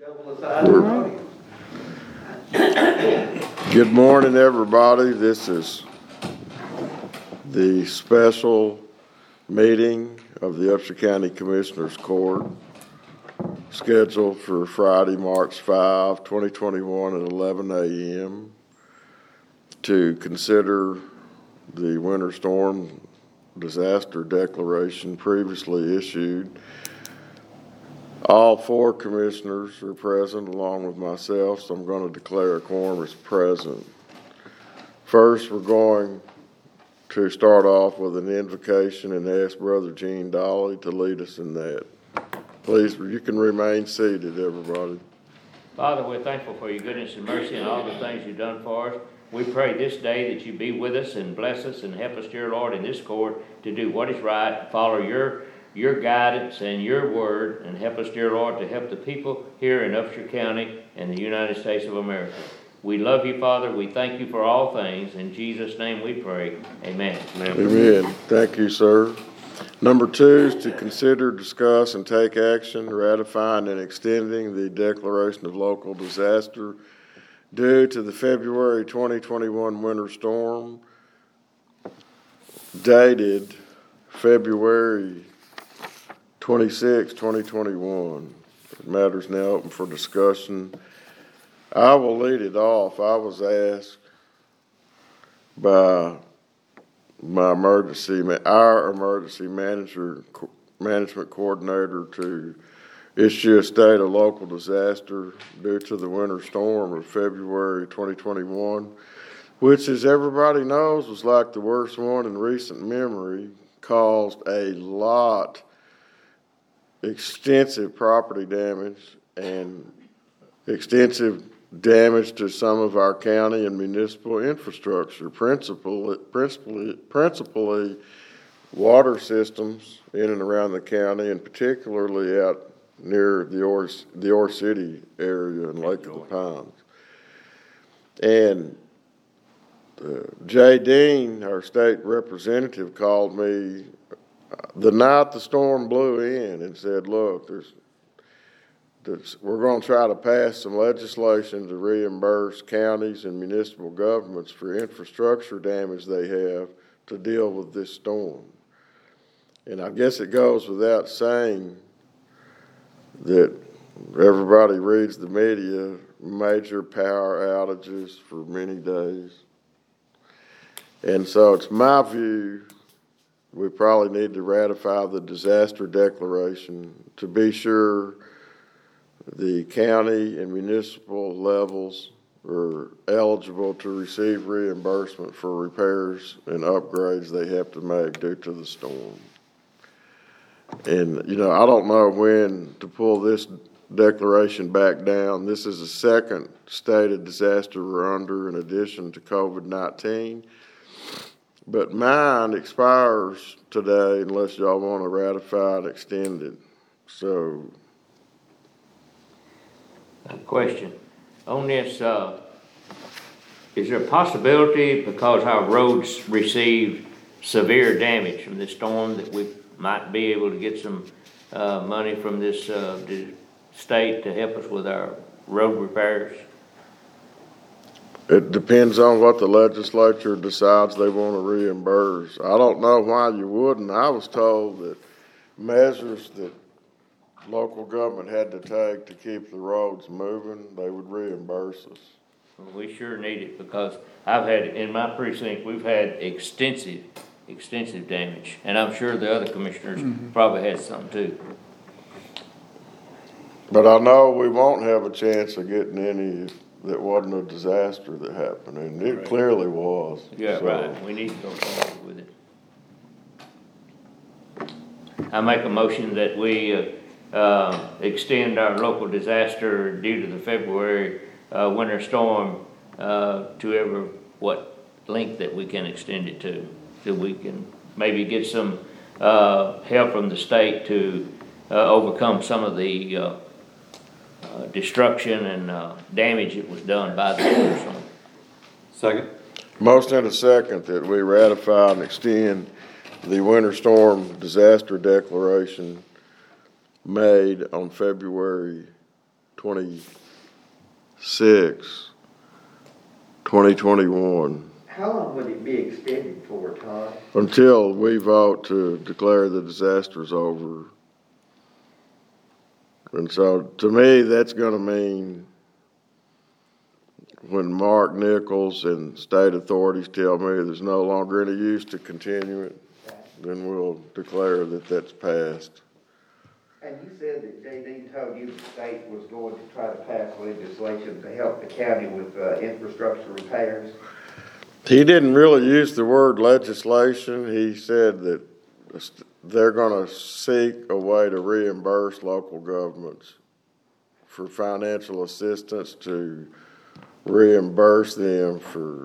Good morning, everybody. This is the special meeting of the Upshur County Commissioners Court, scheduled for Friday, March 5, 2021 at 11 a.m. to consider the winter storm disaster declaration previously issued. All four commissioners are present along with myself, so I'm going to declare a quorum as present. First, we're going to start off with an invocation and ask Brother Gene Dolly to lead us in that. Please, you can remain seated, everybody. Father, we're thankful for your goodness and mercy and all the things you've done for us. We pray this day that you be with us and bless us and help us, dear Lord, in this court to do what is right, follow your guidance and your word, and help us, dear Lord, to help the people here in Upshur County and the United States of America. We love you, Father. We thank you for all things. In Jesus' name we pray. Amen. Amen. Thank you, sir. Number 2 is to consider, discuss, and take action ratifying and extending the declaration of local disaster due to the February 2021 winter storm dated February 26, 2021. The matter is now open for discussion. I will lead it off. I was asked by our emergency management coordinator to issue a state of local disaster due to the winter storm of February 2021, which, as everybody knows, was like the worst one in recent memory, caused a lot extensive property damage and extensive damage to some of our county and municipal infrastructure, principally water systems in and around the county, and particularly out near the Ore City area and Lake of the Pines. And Jay Dean, our state representative, called me the night the storm blew in and said, look, we're going to try to pass some legislation to reimburse counties and municipal governments for infrastructure damage they have to deal with this storm. And I guess it goes without saying that everybody reads the media, major power outages for many days. And so it's my view we probably need to ratify the disaster declaration to be sure the county and municipal levels are eligible to receive reimbursement for repairs and upgrades they have to make due to the storm. And, I don't know when to pull this declaration back down. This is the second stated disaster we're under in addition to COVID-19. But mine expires today unless y'all want to ratify and extend it. So. Question. On this, is there a possibility, because our roads received severe damage from this storm, that we might be able to get some money from this state to help us with our road repairs? It depends on what the legislature decides they want to reimburse. I don't know why you wouldn't. I was told that measures that local government had to take to keep the roads moving, they would reimburse us. Well, we sure need it, because I've had, in my precinct, we've had extensive damage. And I'm sure the other commissioners probably had some too. But I know we won't have a chance of getting any that wasn't a disaster that happened, and it clearly was. Yeah, so. Right. We need to go forward with it. I make a motion that we extend our local disaster due to the February winter storm to what length that we can extend it to, so we can maybe get some help from the state to overcome some of the destruction and damage that was done by the winter storm. Second. Motion and a second that we ratify and extend the winter storm disaster declaration made on February 26, 2021, How long would it be extended for, Todd? until we vote to declare the disaster's over. And so, to me, that's gonna mean when Mark Nichols and state authorities tell me there's no longer any use to continue it, then we'll declare that that's passed. And you said that J.D. told you the state was going to try to pass legislation to help the county with infrastructure repairs? He didn't really use the word legislation. He said that they're gonna seek a way to reimburse local governments for financial assistance, to reimburse them for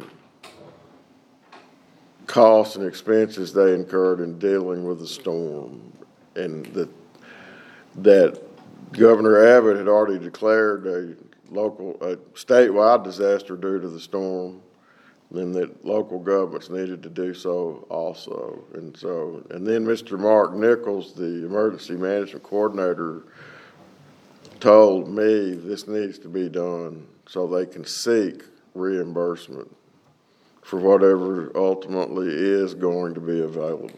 costs and expenses they incurred in dealing with the storm. And that Governor Abbott had already declared a statewide disaster due to the storm, and that local governments needed to do so also. And then Mr. Mark Nichols, the emergency management coordinator, told me this needs to be done so they can seek reimbursement for whatever ultimately is going to be available.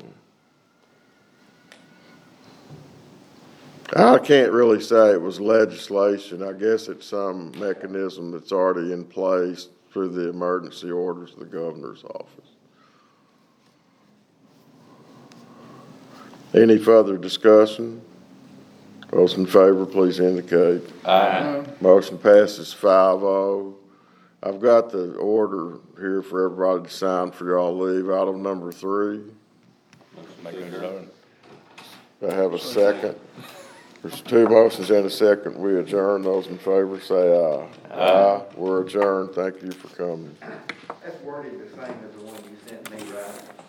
I can't really say it was legislation. I guess it's some mechanism that's already in place through the emergency orders of the governor's office. Any further discussion? Those in favor, please indicate. Aye. Motion passes 5-0. I've got the order here for everybody to sign for y'all leave. Item number 3. Make it adjourn. I have a second. There's 2 motions and a second. We adjourn. Those in favor say aye. Aye. We're adjourned. Thank you for coming. That's worded the same as the one you sent me, right?